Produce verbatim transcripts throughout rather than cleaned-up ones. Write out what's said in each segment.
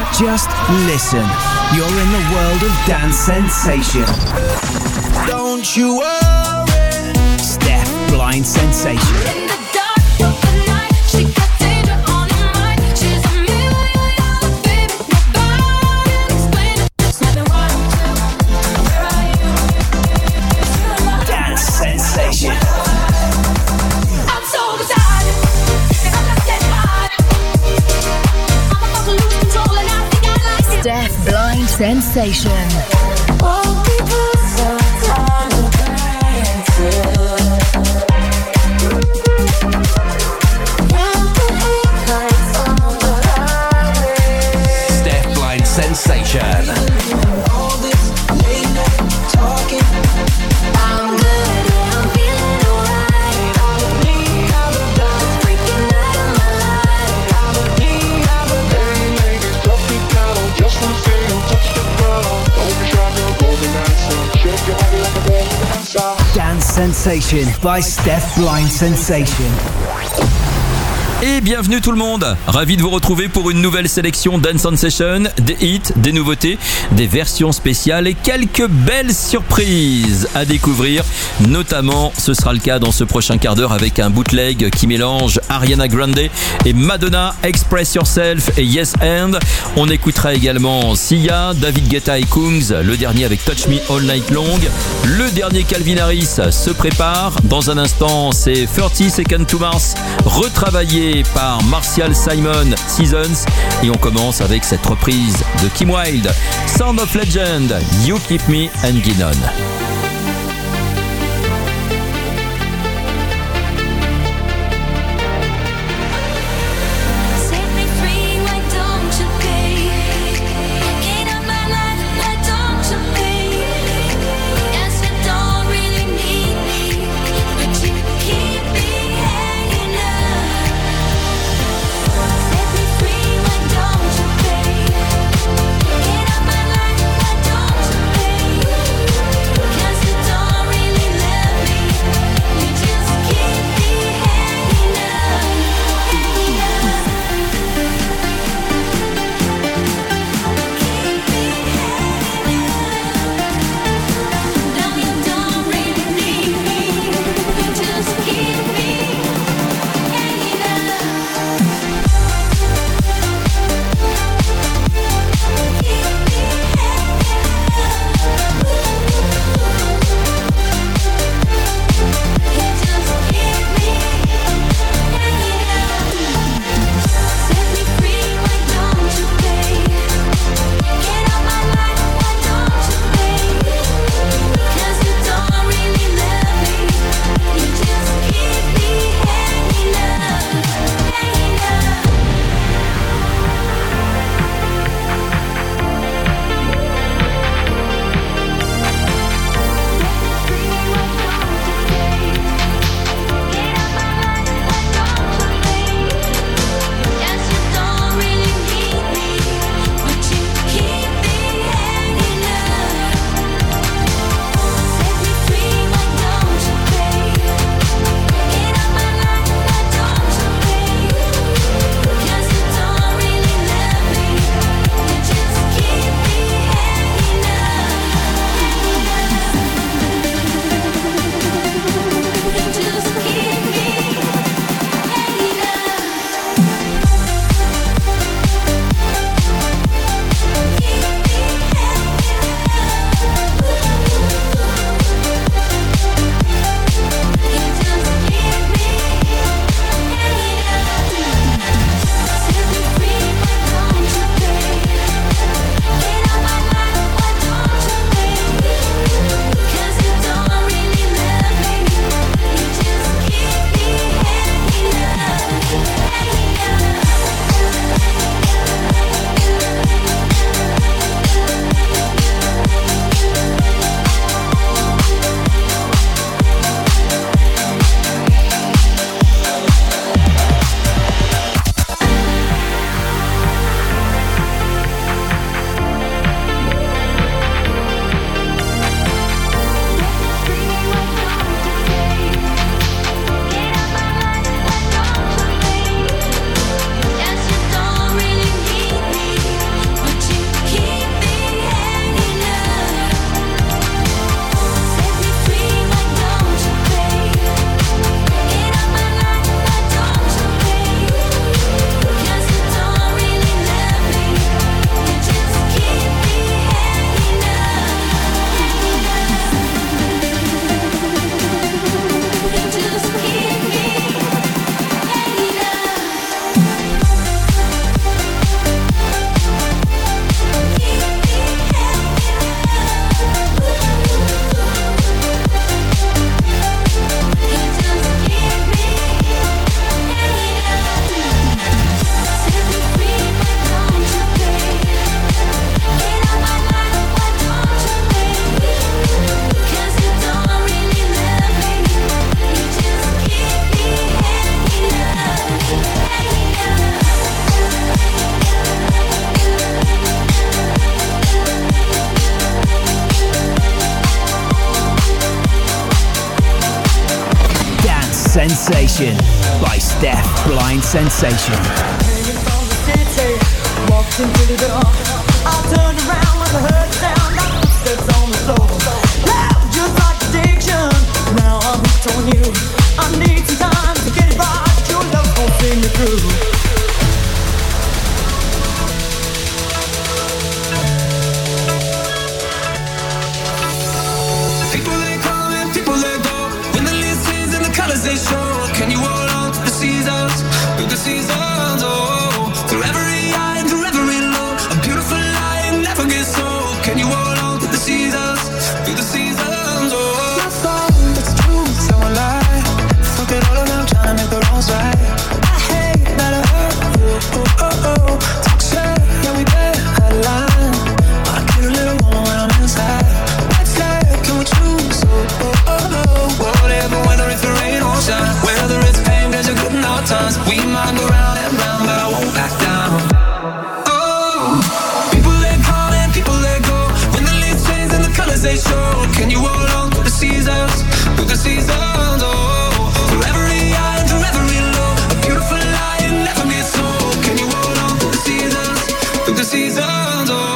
Just listen. You're in the world of dance sensation. Don't you worry. Steph Blind Sensation. In the dark of the night, she got danger on her mind. She's a million dollar baby, nobody can explain it. Just never want to. Where are you? Dance Sensation. I'm so beside it, and I'm not dead hard. I'm about to lose control, and I think I like it. Steph Blind Sensation. Oh, people, sometimes I'm dancing. Steph Blind Sensation. All this late night talking. I'm good, yeah, I'm feeling alright. All of me, I'm done. Freaking out of my life. All of me, I'm done. Ladies, drop it down. Just wanna see you touch the ground. Don't be shy, girl, go the dancer. Shake your body like a ball dancer. Dance Sensation by Steph Blind Sensation. Et bienvenue tout le monde, ravi de vous retrouver pour une nouvelle sélection Dance Sensation, des hits, des nouveautés, des versions spéciales et quelques belles surprises à découvrir. Notamment, ce sera le cas dans ce prochain quart d'heure avec un bootleg qui mélange Ariana Grande et Madonna, Express Yourself et Yes And. On écoutera également Sia, David Guetta et Kungs, le dernier avec Touch Me All Night Long. Le dernier Calvin Harris se prépare. Dans un instant, c'est thirty Seconds to Mars, retravaillé par Martial Simon Seasons, et on commence avec cette reprise de Kim Wilde, Sound of Legend, You Keep Me Hanging On. Set me free, why don't you pay? Get out my life, why don't you pay? Yes, you don't really need me, but you keep me hanging on. Set me free, why don't you pay? Get out my life, why don't you pay? Yes, Sensation by Steph Blind Sensation. Walked into the door. I turned around when I heard the sound of footsteps on the floor. Loud, just like addiction. Now I'm hooked on you. I need some time to get it right. Your love won't see me through. People they come and people they go. When the leaves change and the colors they show. Can you hold on to the seasons? Through the seasons, oh. Through every high and through every low. A beautiful lie never gets old. Can you hold on to the seasons? Through the seasons, oh. My fault, it's true, so I lie. Fuck it all around, trying to make the wrongs right. I hate that I hurt you, oh, oh, oh. Talk shit, yeah we bet, I lie. I get a little warm when I'm inside. Red flag, can we choose, oh, oh, oh, oh. Whatever, whether it's rain or shine. Whether it's pain, there's a good and hard times. We might go round and round, but I won't back down. Oh, people they come and people they go. When the leaves change and the colors they show. Can you hold on to the seasons? Through the seasons, oh. Through every high and through every low. A beautiful lie and never gets old. Can you hold on to the seasons? Through the seasons, oh.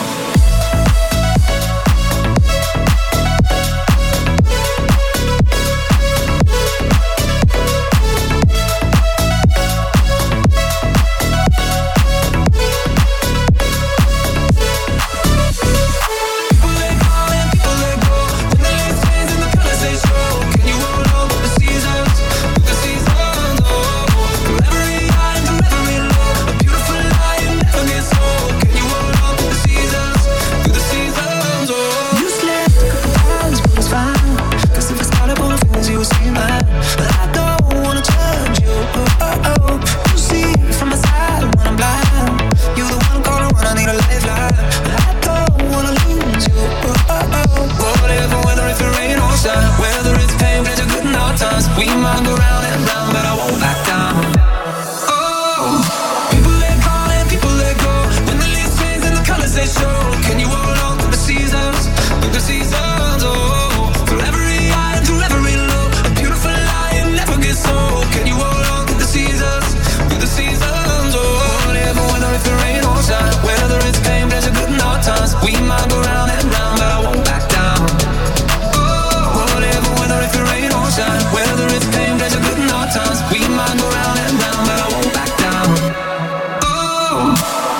We might go round and round, but I won't back down. Oh, people they come and people they go. When the leaves change and the colors they show. Can you hold on to the seasons? Through the seasons, oh. Through every high and through every low. A beautiful lie and never gets old. Can you hold on to the seasons? Through the seasons, oh. Whatever, whether it's rain or shine. Whether it's pain, there's a good and hard times. We might go round and round, but I won't back down. Oh, whatever, whether it's rain or shine. Whether it's pain, there's a good and hard times. We might go round and round, but I won't back down. Oh.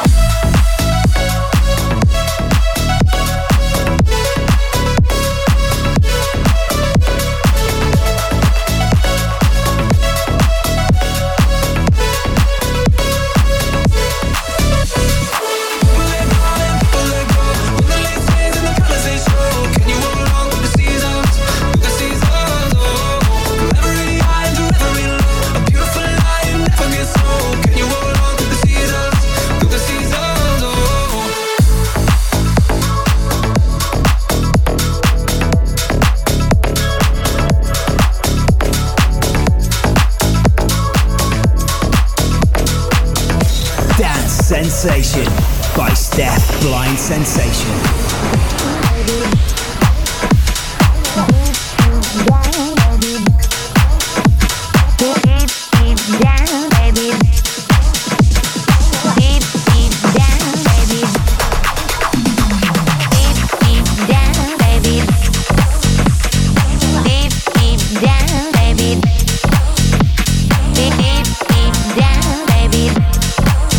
Sensation by Steph Blind Sensation.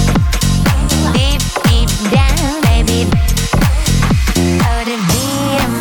Deep, deep down, baby. Oh, the beat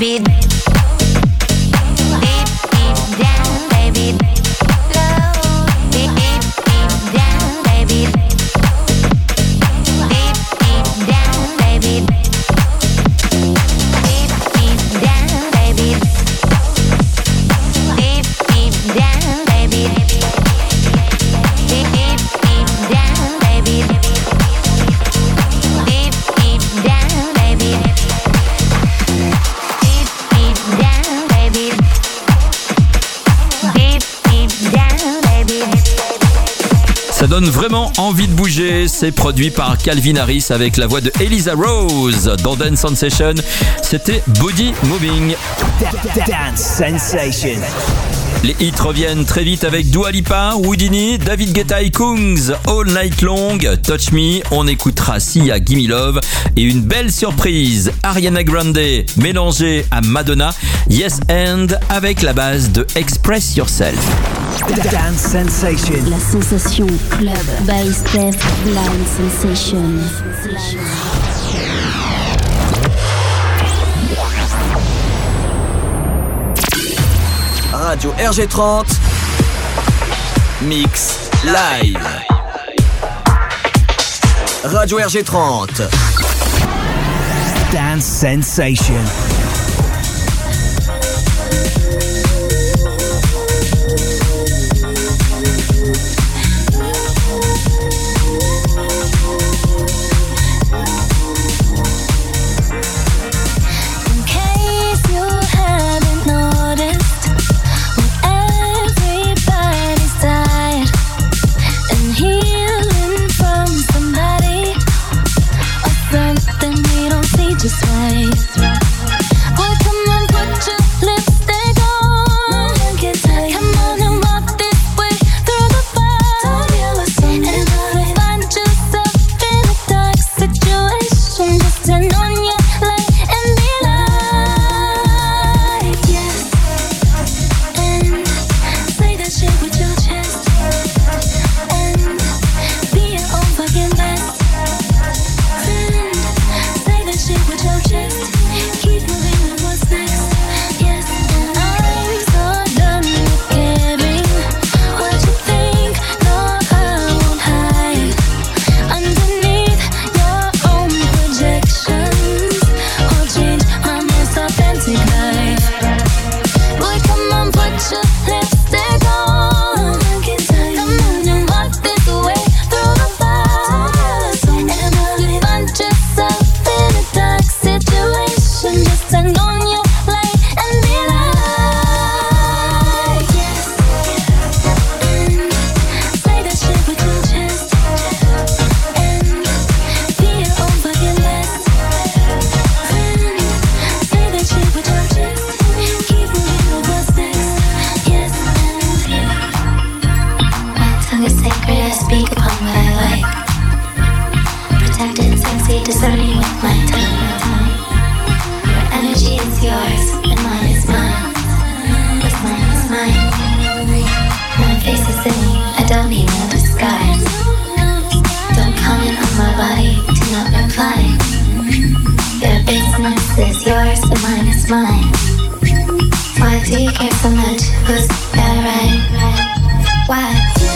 baby. Deep, deep down, baby. Low, deep, deep, deep down, baby. Deep, deep down, baby. Deep, deep down, baby. Deep, deep down, baby. Deep, deep, deep down, baby. Deep, deep down, baby. Deep, deep down, baby. Deep, deep down, baby. Ça donne vraiment envie de bouger. C'est produit par Calvin Harris avec la voix de Eliza Rose. Dans Dance Sensation, c'était Body Moving. Dance Sensation. Les hits reviennent très vite avec Dua Lipa, Houdini, David Guetta et Kungs, All Night Long, Touch Me, on écoutera Sia, Gimme Love et une belle surprise, Ariana Grande mélangée à Madonna, Yes And avec la base de Express Yourself. Dance Sensation. La sensation club by Steph Blind Sensation. Radio R G trente Mix Live. Radio R G trente Dance Sensation. In case you haven't noticed, everybody's tired and healing from somebody or something we don't see just right. Boy, come on, put your lipstick on. Come on and walk this way through the fire. And if you find yourself in a dark situation, just turn on your light and be like, yes. And say that shit with your chest. And be your own fucking best friend. Say that shit with your chest. Keep moving with what's next. Yes, and I'm so done with caring what you think. No, I won't hide underneath your own projections or change my most authentic life. Boy, come on, put your lipstick on. Come on and walk this way through the fire. And if you find yourself in a dark situation, just turn on your light and be like, yes. And say that shit with your chest. And be your own fucking best friend. Say that shit with your chest. Keep moving with what's next. Yes, and my tongue is sacred, I speak upon what I like. Protected, sexy, discerning with my tongue. Your energy is yours, and mine is mine. What's mine is mine. My face is in you, I don't need no disguise. Don't comment on my body, do not reply. Your business is yours, and mine is mine. Why do you care so much? Who's that right? Why?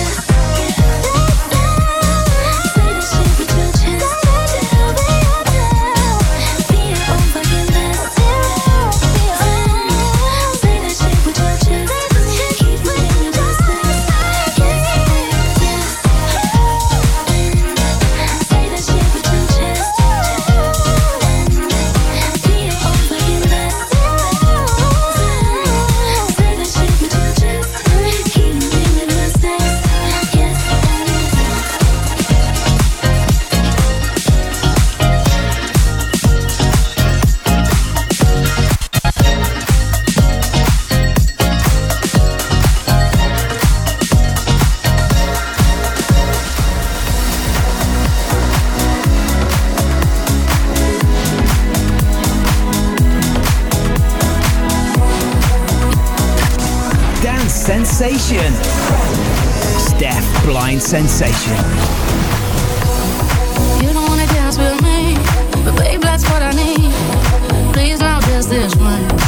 Say that shit with your chest. Be your own fucking best friend. Say that shit with your chest. Keep moving with what's next. Yes, yes. Say that shit with your chest. Be your own fucking best friend. Say that shit with your chest. Keep moving with what's next. Yes, Dance Sensation. Steph Blind Sensation. You don't wanna dance with me, but babe, that's what I need. Please now, just this one.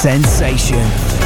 Sensation.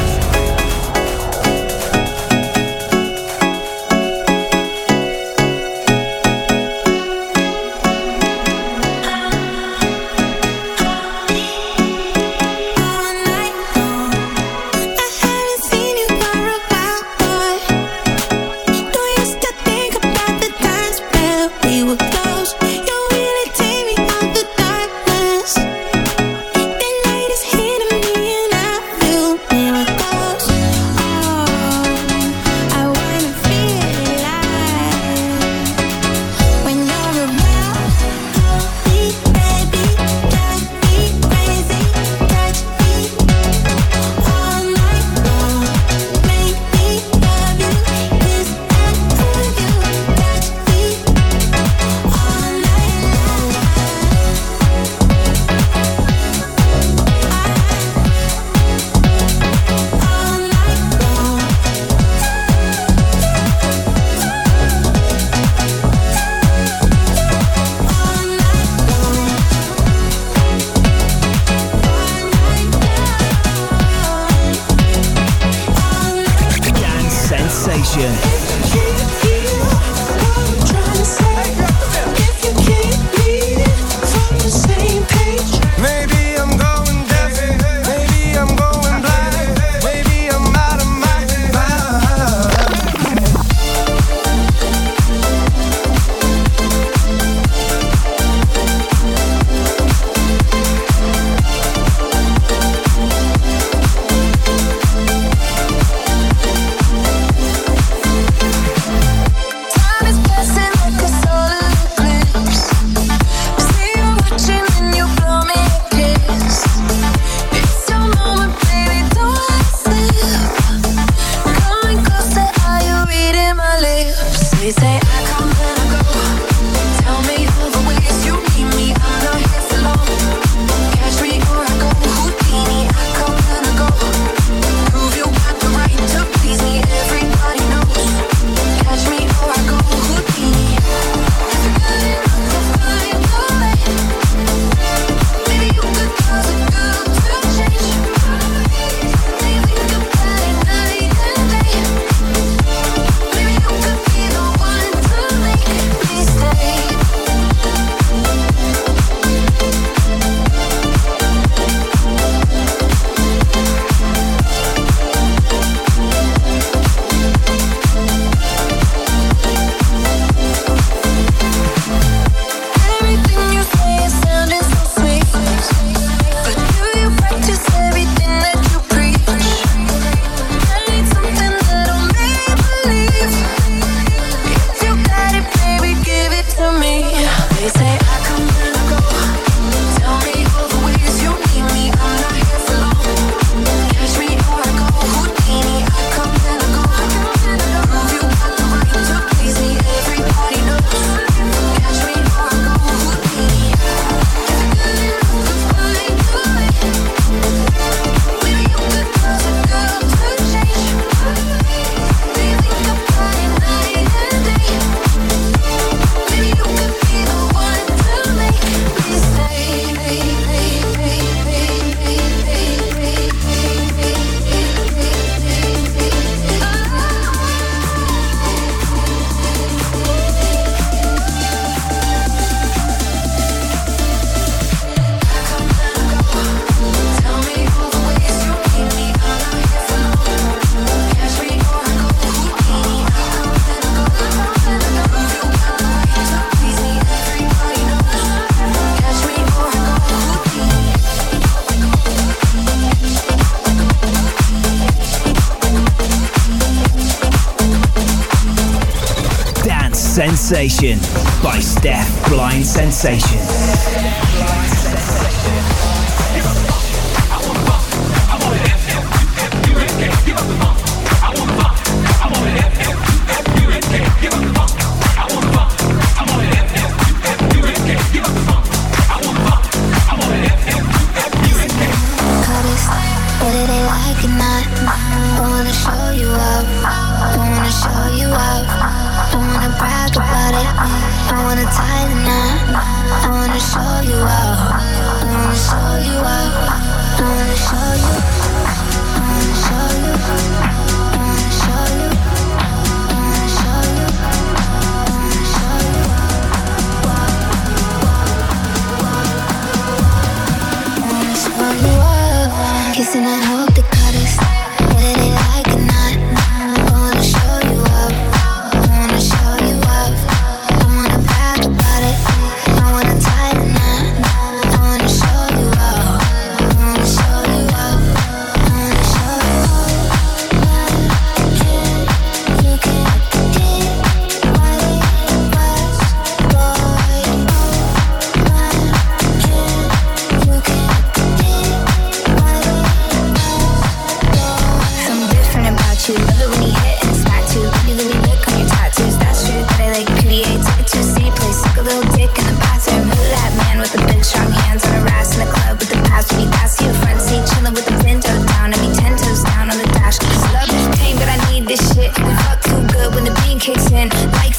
Sensation by Steph Blind Sensation. Show you out. I wanna show you.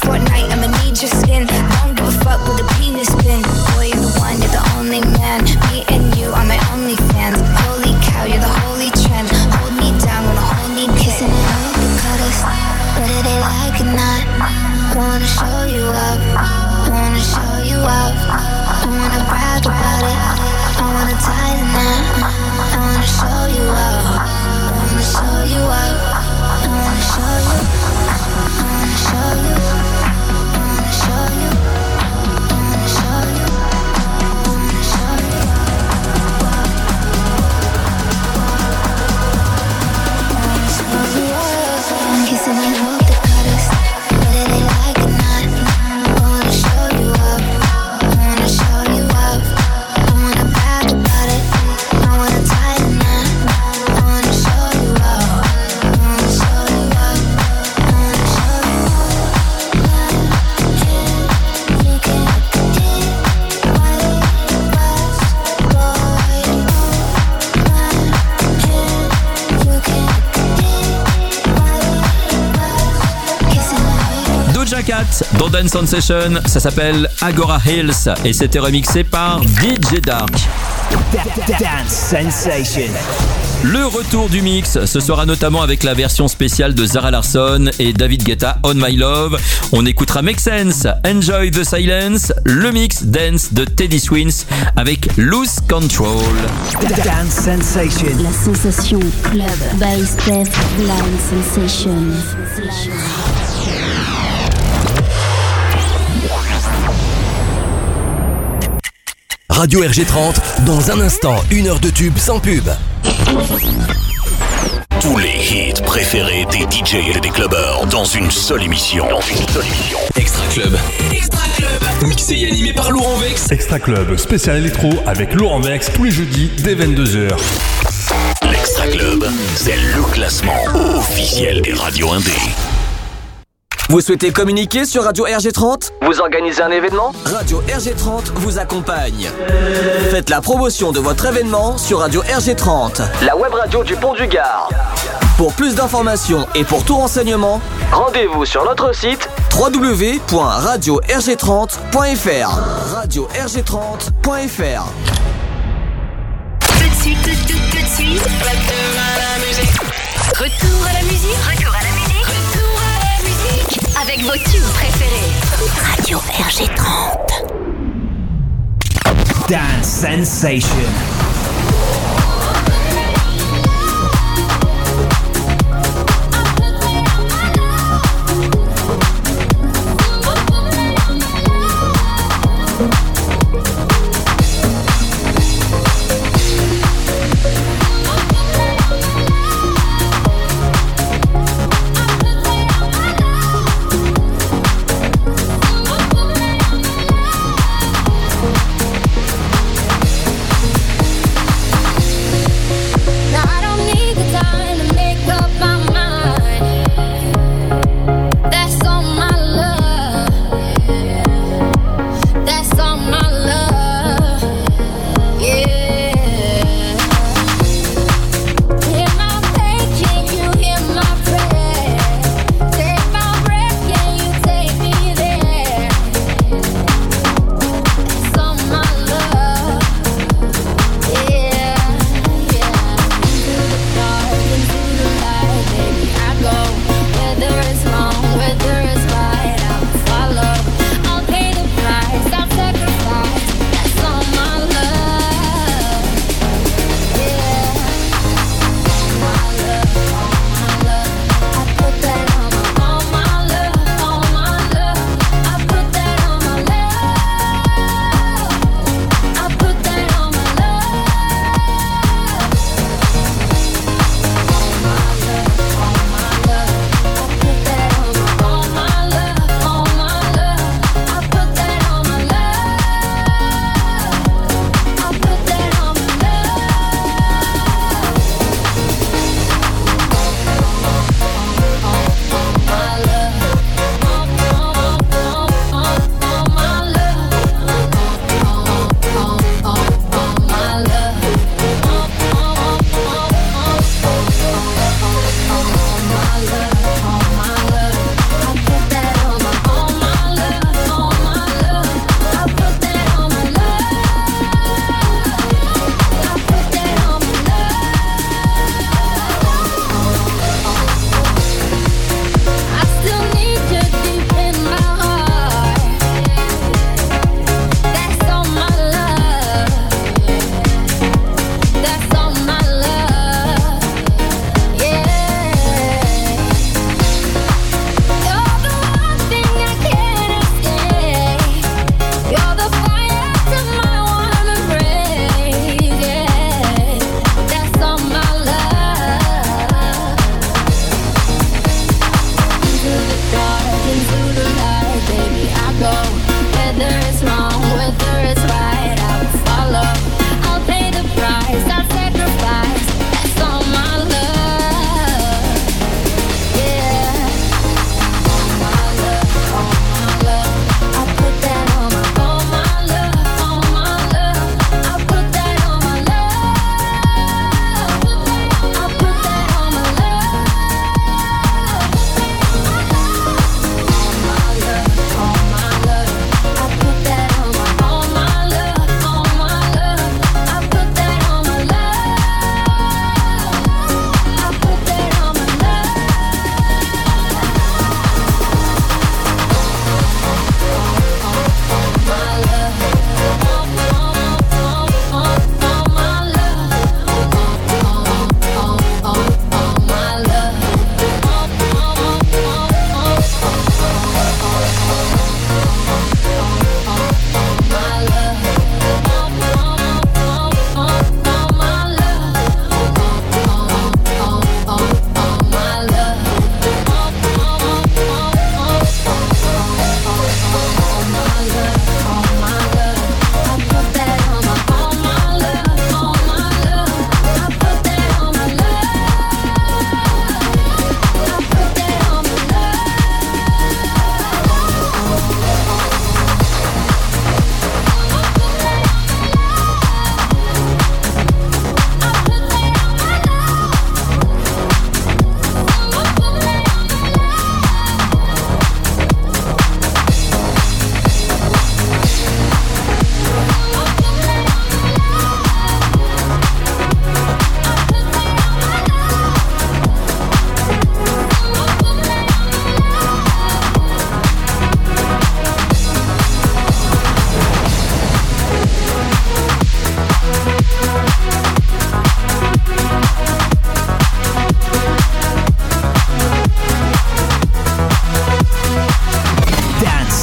Fortnite, I'ma need your skin. Don't give a fuck with the penis spin. Boy, you're the one, you're the only man. Me and you are my only fans. Holy cow, you're the holy trend. Hold me down when I hold me kissing it up the cutters. Whether they like it or not, I wanna show you up. I wanna show you up. I wanna brag about it. I wanna tie the knot. I wanna show you up. I wanna show you up. I wanna show you. I wanna show you. I wanna show you. I wanna show you. I wanna show you. I wanna show you up. I'm kissing you up the cutters. Whether they like it or not, I wanna show you up. I wanna show you up. I wanna brag about it. I wanna tie the knot. I wanna show you up. I wanna show you up. I wanna show you up. You can get what it was, boy. You can get what it was. Kissing me. Doja Cat dans Dance on Session, ça s'appelle Agora Hills et c'était remixé par D J Dark. Dance Sensation. Le retour du mix, ce sera notamment avec la version spéciale de Zara Larsson et David Guetta, On My Love. On écoutera Make Sense, Enjoy the Silence, le mix dance de Teddy Swims avec Lose Control. Dance Sensation. La sensation club by Steph Blind Sensation. Radio R G trente, dans un instant, une heure de tube sans pub. Tous les hits préférés des D J et des clubbers dans une seule émission. Dans une seule émission. Extra Club. Extra Club. Mixé et animé par Laurent Vex. Extra Club, spécial électro avec Laurent Vex tous les jeudis dès vingt-deux heures. L'Extra Club, c'est le classement officiel des radios indés. Vous souhaitez communiquer sur Radio R G trente? Vous organisez un événement? Radio R G trente vous accompagne. Faites la promotion de votre événement sur Radio R G trente, la web radio du Pont du Gard. Pour plus d'informations et pour tout renseignement, rendez-vous sur notre site w w w point radio r g trente point f r. radio r g trente point f r. Tout de suite, tout, tout, tout de suite. Retour à la musique. Retour à la musique. Retour à la musique. Retour à la musique. Avec vos tubes préférés. Radio R G trente. Dance Sensation.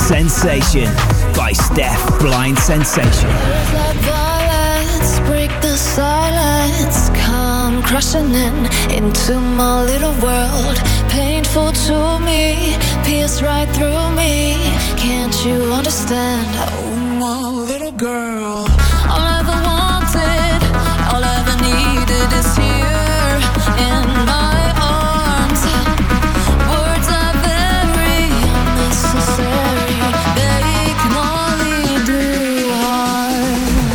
Sensation by Steph Blind Sensation. Words like violence break the silence, come crashing in into my little world. Painful to me, pierce right through me. Can't you understand? Oh, my little girl. All I ever wanted, all I ever needed is here in my arms. Words are very unnecessary, they can only do harm.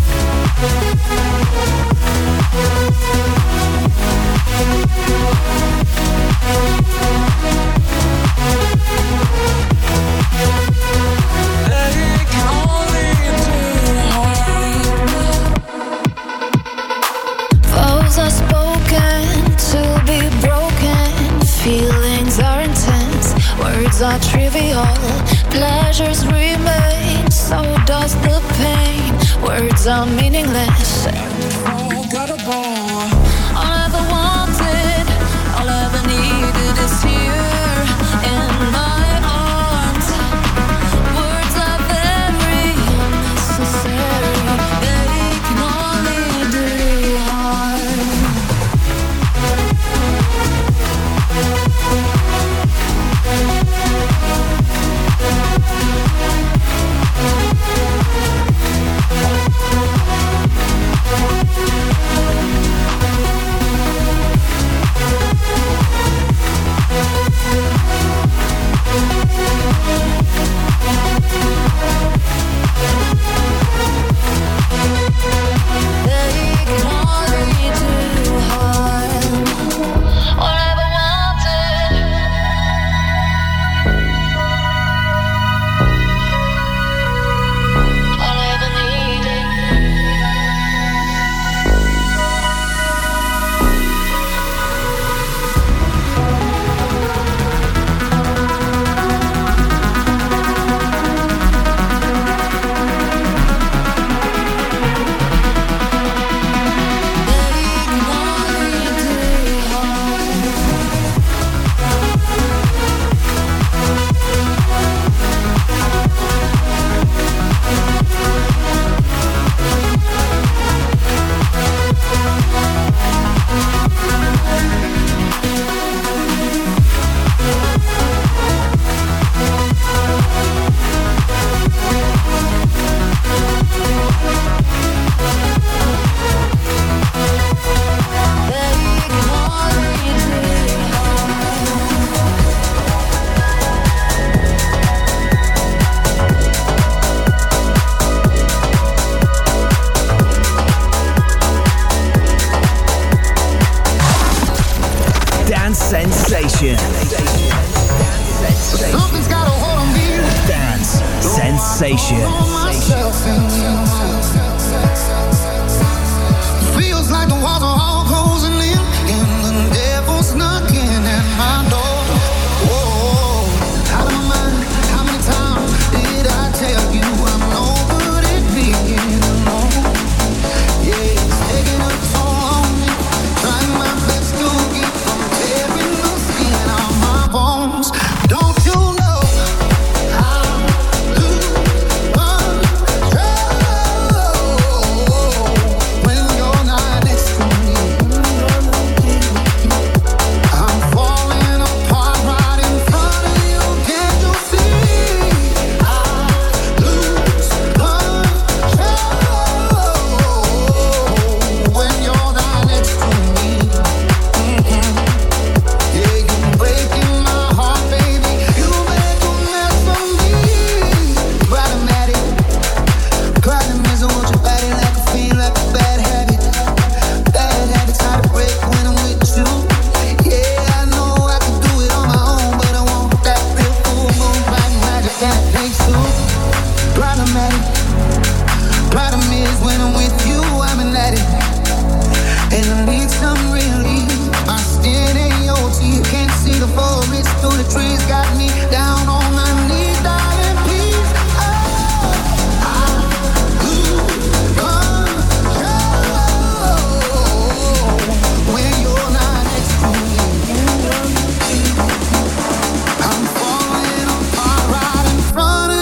They can only do harm. Vows are spoken to be broken. Feelings are intense, words are trivial. Pleasures remain, so does the pain. Words are meaningless. Unforgettable. All I ever wanted, all I ever needed is here in my arms. Words are very unnecessary, they can only do harm. Sensation. Something's got a hold on me. Dance Sensation. Feels like the walls are all closing in, and the devil's knocking at my door. Whoa, out of my mind. How many times did I tell you I'm no good at being alone? Yeah, it's taking a toll on me. Trying my best to keep from tearing the skin off my bones. Don't you know I lose control when you're not next to me? I'm falling apart right in front of you. Can't you see? I lose control when you're not next to me. Mm-hmm. Yeah, you're breaking my heart, baby. You make a mess of me. Problematic, problem is I want your body like a fiend, like a bad habit. Bad habits hard to break when I'm with you. Yeah, I know I can do it on my own, but I want that real full moon, black magic that takes two. Problematic, problem is when I'm with you, I'm an addict. And I need some relief. My skin ain't your teeth. Can't see the forest through the trees. Got me down on my knees, darling, please. Oh, I lose control when you're not next to me. I'm falling apart right in front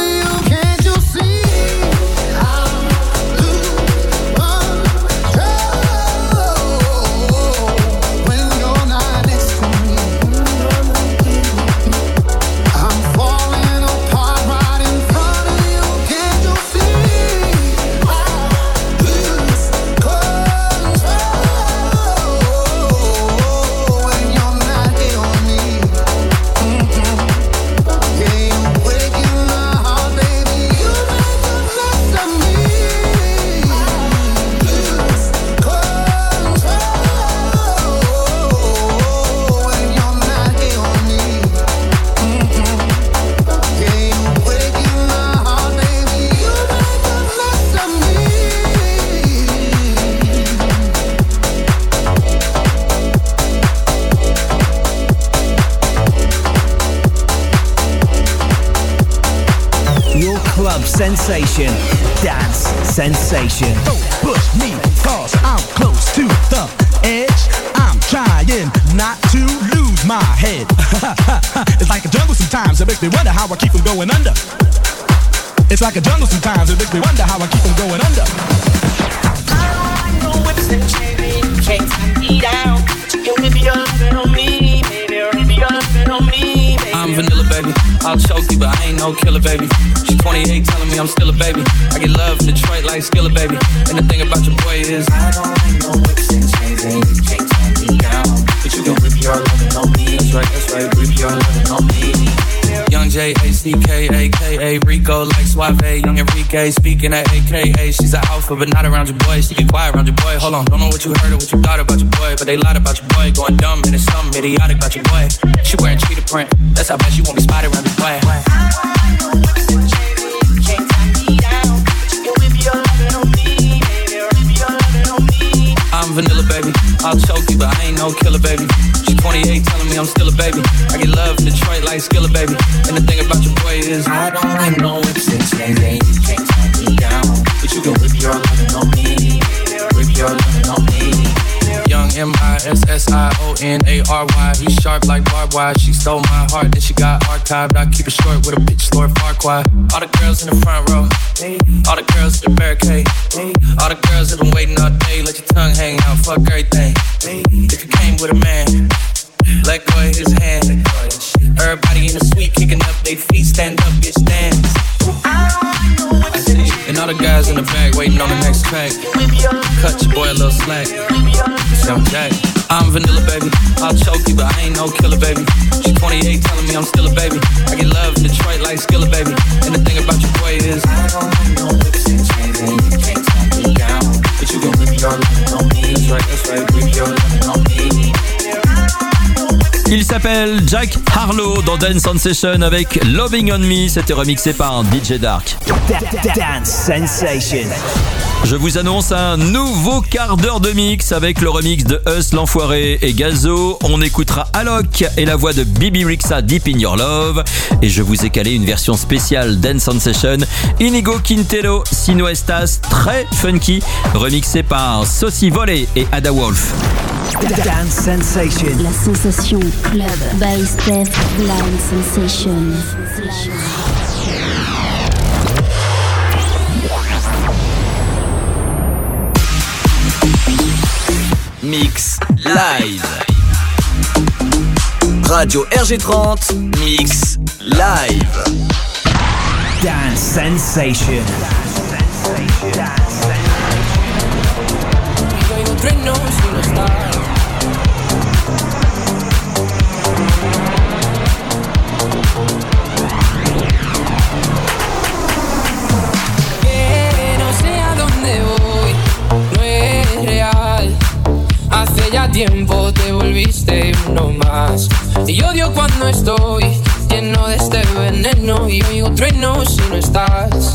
Your club sensation. Dance sensation. Don't push me, cause I'm close to the edge. I'm trying not to lose my head. It's like a jungle sometimes, it makes me wonder how I keep from going under. It's like a jungle sometimes, it makes me wonder how I keep from going under. I know whips and chains, you can't tie me down. You can whip your lovin' on me, baby, whip your lovin' on me, baby. I'm vanilla, baby. I'll choke you, but I ain't no killer, baby. She's twenty-eight, telling me I'm still a baby. I get love in Detroit like Skilla, baby. And the thing about your boy is I don't like no whips and chains, and you can't tie me down. But you can whip your lovin' on me. That's right, that's right, whip your lovin' on me. Young J A C K A K A Rico like Suave, young Enrique speaking at A K A. She's an alpha but not around your boy. She get quiet around your boy. Hold on, don't know what you heard or what you thought about your boy, but they lied about your boy. Going dumb and it's something idiotic about your boy. She wearing cheetah print, that's how bad she won't be spotted around your boy. I'm vanilla, baby. I'll choke you, but I ain't no killer, baby. She's twenty-eight, telling me I'm still a baby. I get love in Detroit like Skilla, baby. And the thing about your boy is I don't like no whips and chains, and you can't tie me down. But you can whip your lovin' on me, whip your lovin' on me. Young M I S S I O N A R Y. He's sharp like barbed wire. She stole my heart, then she got archived. I keep it short with a bitch, Lord Farquaad. All the girls in the front row, all the girls in the barricade, all the girls that been waiting all day. Let your tongue hang out, fuck everything. If you came with a man, let go of his hand. Everybody in the suite kicking up their feet, stand up, bitch, dance. And all the guys in the back waiting on the next track. Cut your boy a little slack. I'm Jack. I'm vanilla, baby. I'll choke you, but I ain't no killer, baby. She's twenty-eight, telling me I'm still a baby. I get love in Detroit like Skilla, baby. And the thing about your boy is I don't like no whips and chains, and you can't tie me down. But you can whip your lovin' on me. That's right, that's right, whip your lovin' on me. Il s'appelle Jack Harlow dans Dance Sensation avec Loving on Me. C'était remixé par D J Dark. Dance Sensation. Je vous annonce un nouveau quart d'heure de mix avec le remix de Us, l'Enfoiré et Gazo. On écoutera Alok et la voix de Bibi Rexha, Deep in Your Love. Et je vous ai calé une version spéciale Dance Sensation. Inigo Quintero, Sino Estas, très funky, remixé par Saucy Volley et Ada Wolf. Dance Sensation. La sensation club by Steph Blind Sensation. Mix live. Radio R G trente, Mix live. Dance Sensation. Que no sé a dónde voy, no es real. Hace ya tiempo te volviste uno más. Y odio cuando estoy lleno de este veneno y oigo truenos si no estás.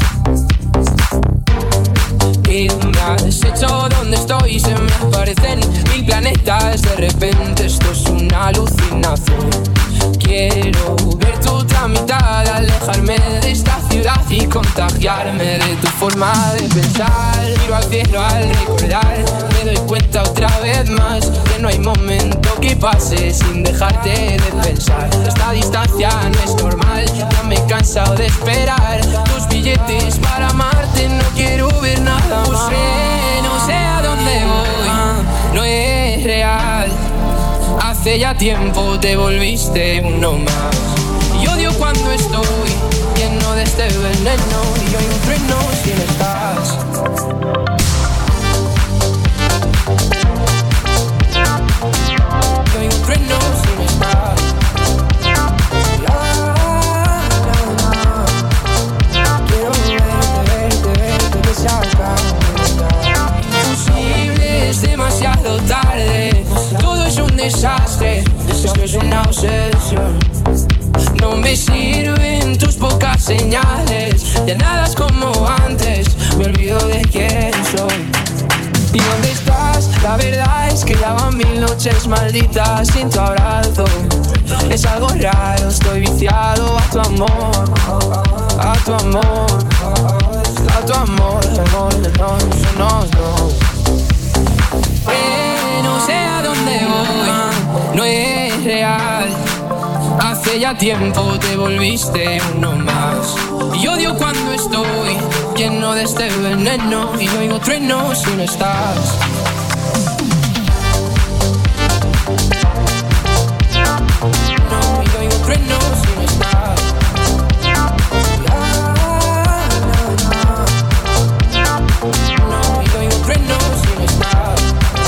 Y me has hecho donde estoy, se me aparecen mil planetas. De repente esto es una alucinación. Quiero ver tu otra mitad, alejarme de esta ciudad y contagiarme de tu forma de pensar. Miro al cielo al recordar, me doy cuenta otra vez más que no hay momento que pase sin dejarte de pensar. Esta distancia no es normal, ya me he cansado de esperar tus billetes para amarte, no quiero ver nada más. No sé, no sé a dónde voy, no es real. Hace ya tiempo te volviste uno más. Y odio cuando estoy lleno de este veneno y hay un trueno si no estás. Y hay un trueno si no estás. Quiero verte, verte, verte, que se acabe. Imposible, es demasiado tarde. Todo es un desastre, esto es una obsesión. No me sirven tus pocas señales, ya nada es como antes, me olvido de quién soy. ¿Y dónde estás? La verdad es que ya quedaban mil noches malditas sin tu abrazo. Es algo raro, estoy viciado a tu amor, a tu amor, a tu amor, amor, no, no, no. Eh, no sé a dónde voy, no es real. Hace ya tiempo te volviste uno más. Y odio cuando estoy lleno de este veneno y oigo truenos si no estás. No, y oigo truenos si no estás. No, y oigo truenos si no estás.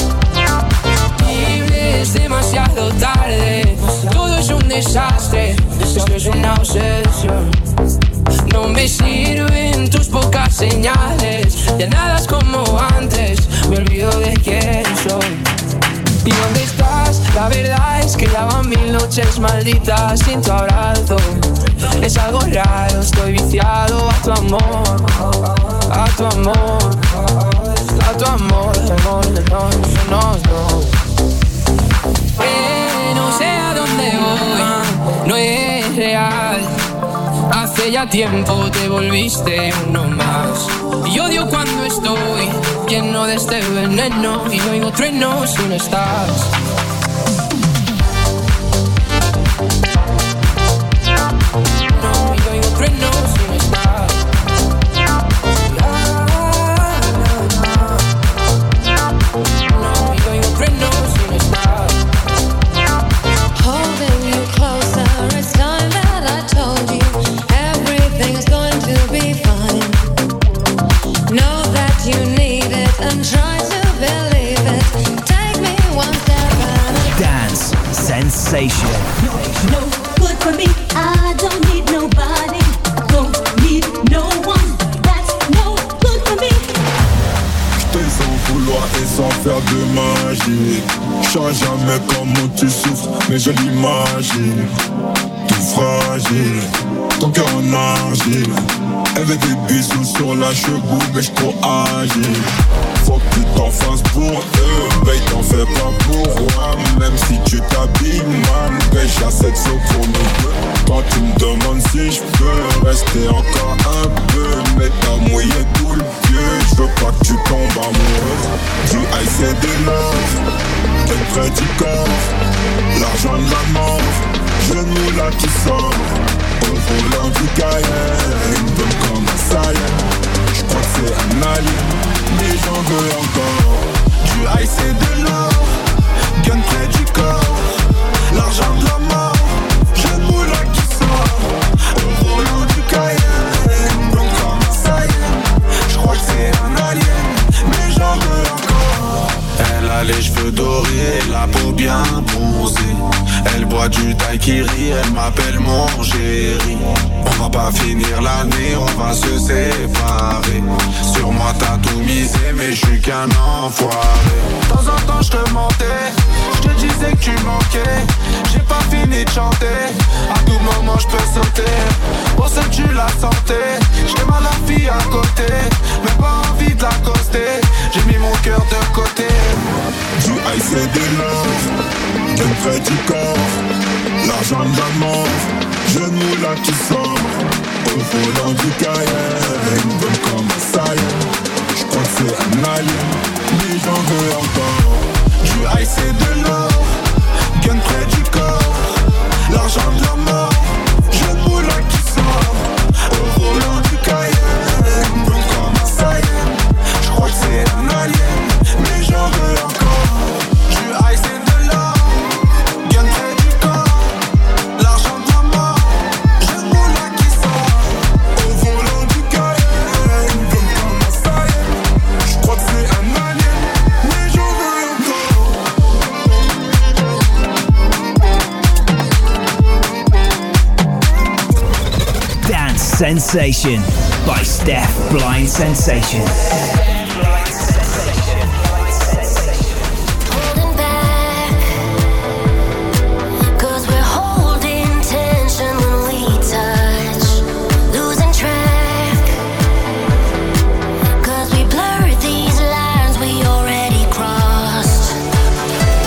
Libre, es demasiado tarde. Todo es un desastre. Esto es una obsesión. No me sirven tus pocas señales. Ya nada es como antes. Me olvido de quién soy. ¿Y dónde estás? La verdad es que ya van mil noches malditas sin tu abrazo. Es algo raro, estoy viciado a tu amor, a tu amor, a tu amor, amor, no, no, no. Eh, no sé a dónde voy, no es real. Hace ya tiempo te volviste uno más. Y odio cuando estoy lleno de este veneno y oigo truenos si no estás. No, y oigo truenos si no estás. No, y oigo truenos si no estás. Holding you closer, it's time that I told you everything's going to be fine. Know that you need it and try to believe it. Take me one step at a time. Dance Sensation. No, no good for me. I don't need nobody. Don't need no one. That's no good for me. J't'ai sans vouloir et sans faire de magie. J'sais jamais comment tu souffres, mais je l'imagine. Tout fragile, ton cœur en argile. Elle veut des bisous sur la cheveux, mais j't'en agile. Faut que tu t'en fasses pour eux, babe, t'en fais pas pour moi. Même si tu t'habilles mal, babe, j'ai assez de sauts pour nous deux. Quand tu me demandes si je peux rester encore un peu, mais t'as mouillé tout le pied. Je veux pas que tu tombes amoureuse. Du ice et des love, t'es près du corps. L'argent de la mort, genou là qui sort. Au volant du Cayenne, une bonne comme un Saiyan. J'crois que c'est un alien, mais j'en veux encore. Du ice et de l'or, gun près du corps. L'argent de la mort, genou là qui sort. Au volant du Cayenne, une bonne comme un Saiyan. J'crois que c'est un alien, mais j'en veux encore. Elle a les cheveux dorés, la peau bien bronzée. Elle boit du daiquiri, elle m'appelle mon chéri. On va pas finir l'année, on va se séparer. Sur moi t'as tout misé, mais je suis qu'un enfoiré. De temps en temps je te mentais, je te disais que tu manquais. J'ai pas fini de chanter, à tout moment je peux sauter. Pour ce que tu la sentais, j'aime à la fille à côté, mais pas envie de l'accoster. J'ai mis mon cœur de côté. Du ice et de love, gun près du corps. L'argent de la mort, genou là qui sort. Au volant du Cayenne, une bonne comme un Saiyan. J'crois que c'est un alien, mais j'en veux encore. Du ice et de l'or, gun près du corps. L'argent de la mort, genou là qui sort. Au volant du Cayenne, une bonne comme un Saiyan. J'crois que c'est un alien, mais j'en veux encore. Du ice et de l'or, gun près du corps. L'argent de la mort, genou là qui sort. Au volant du Cayenne, une bonne comme un Saiyan. J'crois que c'est un alien, mais j'en veux encore. Dance Sensation by Steph Blind Sensation. Holding back, 'cause we're holding tension when we touch, losing track, 'cause we blurred these lines we already crossed.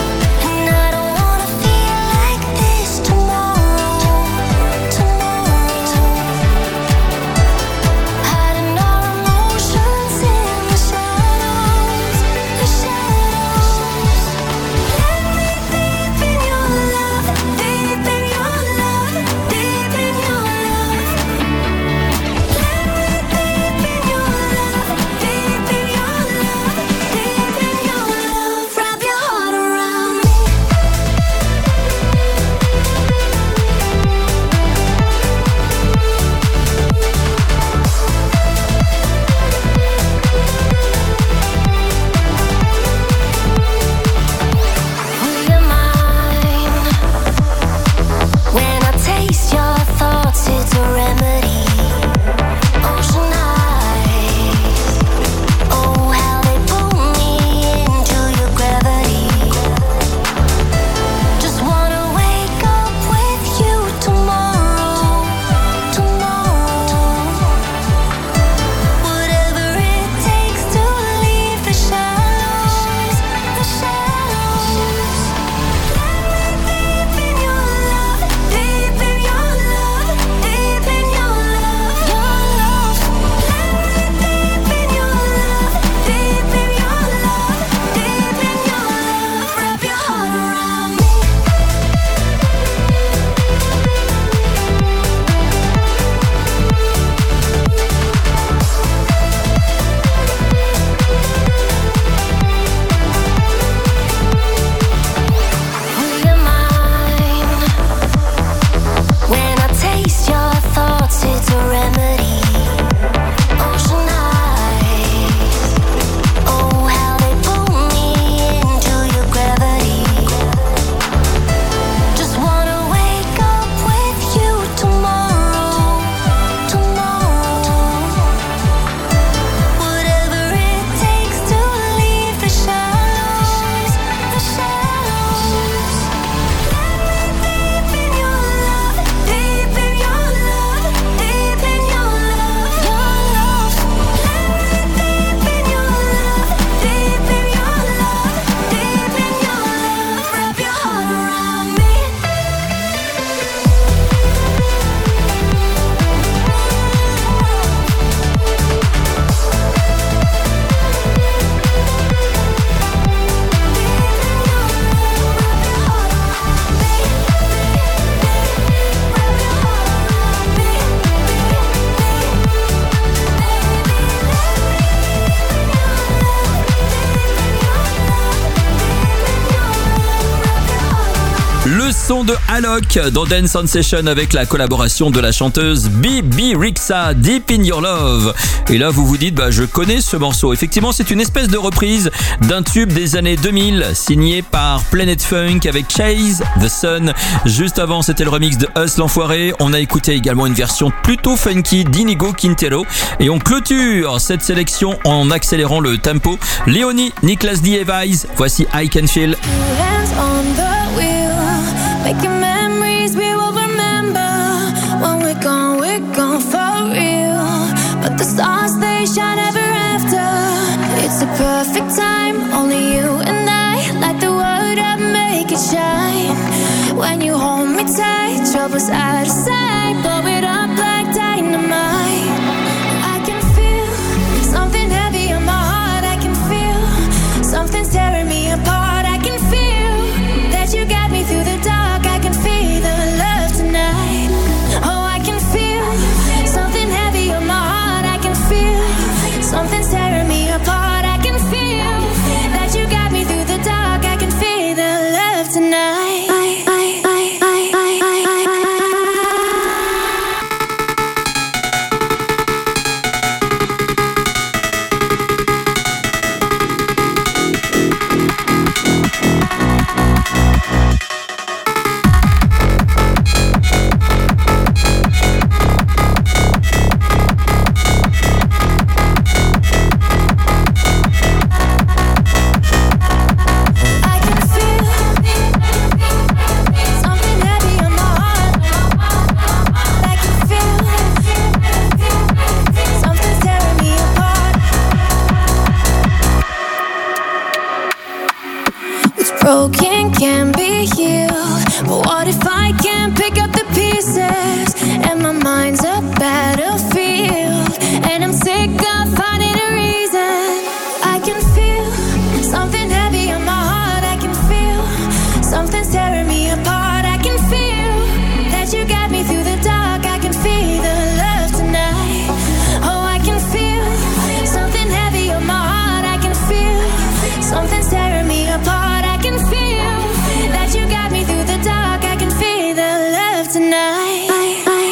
son de Alok dans Dance on Session avec la collaboration de la chanteuse Bebe Rexha, Deep in Your Love. Et là, vous vous dites, bah, je connais ce morceau. Effectivement, c'est une espèce de reprise d'un tube des années deux mille, signé par Planet Funk avec Chase the Sun. Juste avant, c'était le remix de Us l'Enfoiré. On a écouté également une version plutôt funky d'Inigo Quintero. Et on clôture cette sélection en accélérant le tempo. Léonie, Nicholas D. Evans, voici I Can Feel. Hands on the wheel, making memories we will remember. When we're gone, we're gone for real. But the stars, they shine ever after. It's a perfect time, only you and I. Light the world up, make it shine. When you hold me tight, troubles out of sight. Blow it up like dynamite. I can feel something heavy on my heart. I can feel something's tearing me apart. I can feel that you got me through the dark. I can feel the love tonight. Oh, I can feel something heavy on my heart. I can feel something's tearing me apart. I can feel that you got me through the dark. I can feel the love tonight. I, I, I, I, I, I, I. Broken can be healed, but what if I can't pick up the pieces? And my mind's a battlefield, and I'm sick of finding a reason. I can feel something heavy on my heart. I can feel something's tearing me apart. I can feel that you got me through the dark. I can feel the love tonight. Oh, I can feel something heavy on my heart. I can feel something's tearing me apart. I can feel that you got me through the dark. I can feel the love tonight. I, I,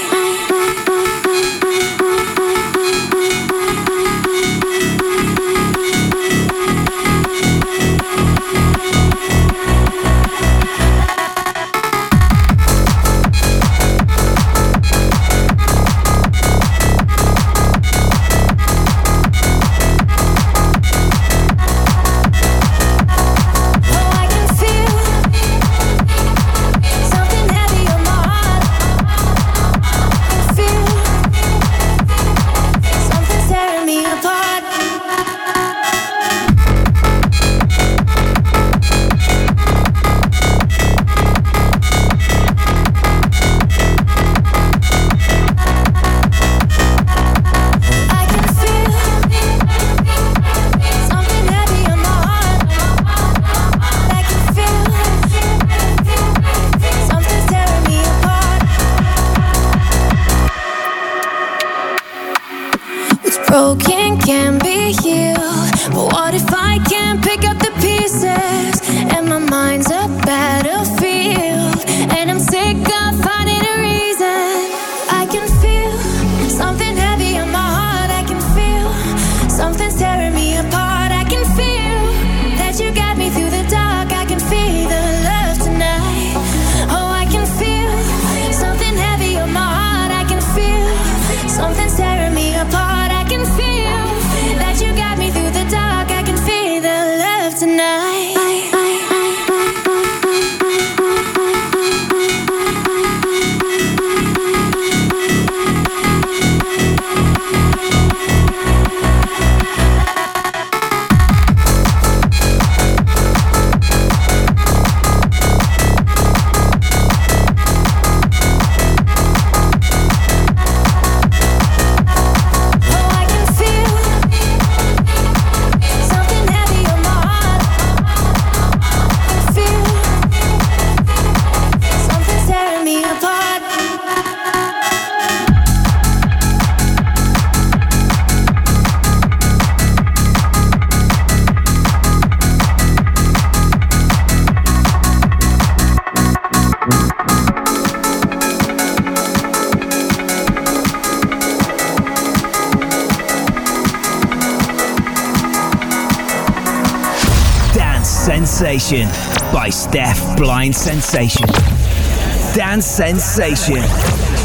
broken can be healed, but what if I can't pick up the pieces? And my mind's a battlefield, and I'm sick of finding a reason. I can feel something heavy on my heart. I can feel something's tearing me apart. I can feel that you got me through the dark. I can feel the love tonight. Oh, I can feel something heavy on my heart. I can feel something's tearing me apart. I can feel that you got me through the dark. I can feel the love tonight. Sensation by Steph Blind Sensation. Dance Sensation.